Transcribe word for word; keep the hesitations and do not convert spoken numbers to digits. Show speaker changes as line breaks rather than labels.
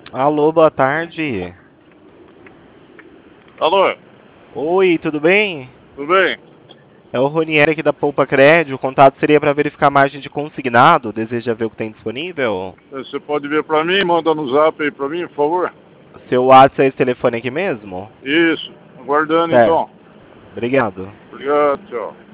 Alô, boa tarde.
Alô,
Oi, tudo bem?
tudo bem?
É o Ronieri aqui da Poupa Crédito. O contato seria para verificar a margem de consignado. Deseja ver o que tem disponível?
Você pode ver pra mim, manda no zap aí pra mim, por favor?
Seu WhatsApp é esse telefone aqui mesmo?
Isso, aguardando
Certo.
então.
Obrigado.
Obrigado, tchau.